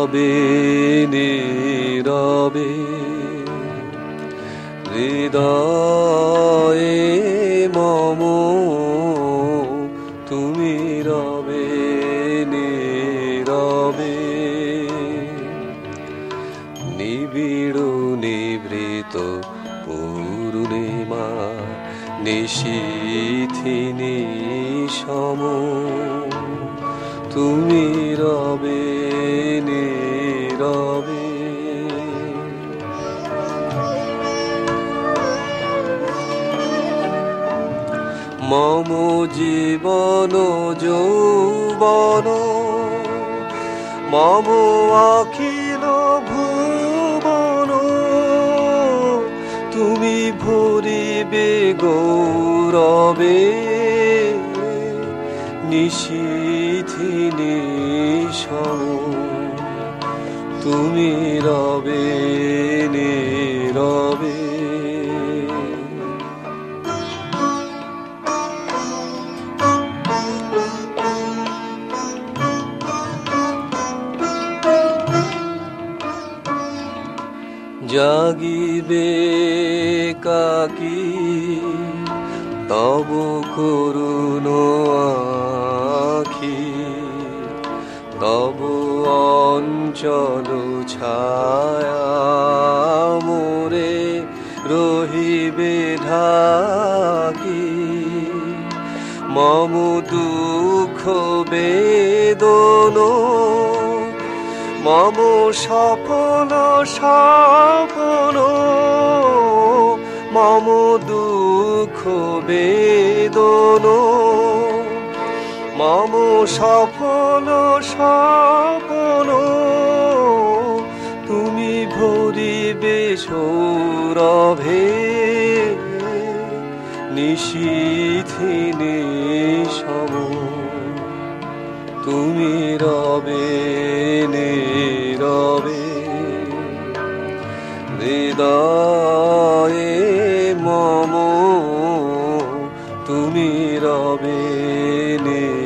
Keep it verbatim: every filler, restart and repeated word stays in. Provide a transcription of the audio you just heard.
নীরবে নীরবে হৃদয়ে মম তুমি রবে নীরবে নিবিড় নিবৃত পূর্ণিমা নিশীথি নিশম তুমি রবে নীরবে মম জীবন যৌবন মম অখিল ভুবন তুমি ভরিবে গৌরবে নিশীথি নিশম তুমি রবে নীরবে জাগিবে কাকি তব করুণ আখি তব অঞ্চল ছায়া মোরে রহিবে ঢাকি মম দুঃখ বেদন মম স্বপন স্বপন মম দুঃখ বেদন মম স্বপন স্বপন তুমি ভরিবে সৌরভে নিশীথি নিশম তুমি রবে নীরবে হৃদয়ে মম তুমি রবে নীরবে।